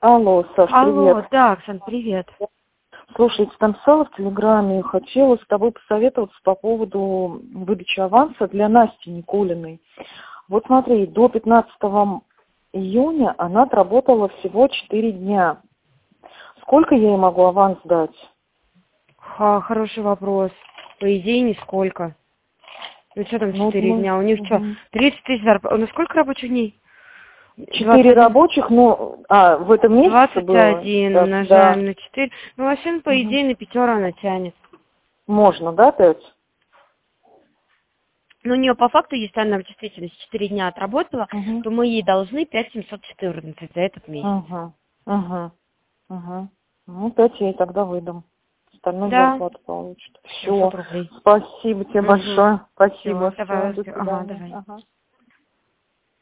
Алло, Саш, Алло, привет. да, Оксан, привет. Слушай, там написала в Телеграме, хотела с тобой посоветоваться по поводу выдачи аванса для Насти Никулиной. Вот смотри, до 15 июня она отработала всего 4 дня. Сколько я ей могу аванс дать? Хороший вопрос. По идее, нисколько. Ну что там 4 дня? У них что, 30 тысяч зарплат? Ну сколько рабочих дней? 4 рабочих, ну, в этом месяце было? 21 Да, да. умножаем на 4. Ну, вообще, по идее, на 5 она тянет. Можно, да, 5? Но у нее по факту, если она в действительности 4 дня отработала, то мы ей должны 5714 за этот месяц. Ну, 5 я ей тогда выдам. Остальную Да. зарплату получит. Все. 700 рублей. Спасибо тебе большое. Спасибо. Всё, давай, Всё, до ага, свидания. давай. Ага.